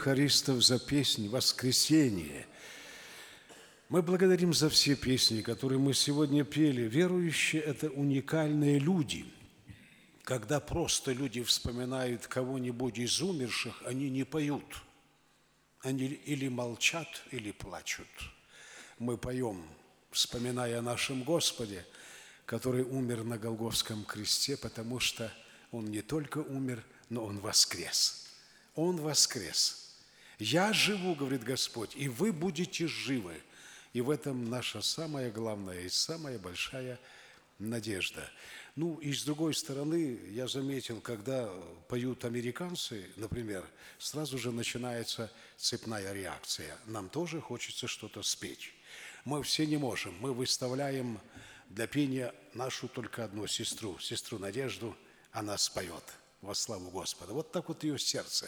хористов за песнь «Воскресение». Мы благодарим за все песни, которые мы сегодня пели. Верующие – это уникальные люди. Когда просто люди вспоминают кого-нибудь из умерших, они не поют. Они или молчат, или плачут. Мы поем, вспоминая о нашем Господе, который умер на Голгофском кресте, потому что Он не только умер, но Он воскрес. Он воскрес. «Я живу, – говорит Господь, – и вы будете живы». И в этом наша самая главная и самая большая надежда. Ну, и с другой стороны, я заметил, когда поют американцы, например, сразу же начинается цепная реакция. Нам тоже хочется что-то спеть. Мы все не можем. Мы выставляем для пения нашу только одну сестру Надежду, она споет во славу Господа. Вот так вот ее сердце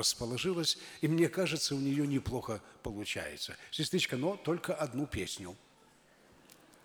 расположилось, и мне кажется, у нее неплохо получается. Сестричка, но только одну песню –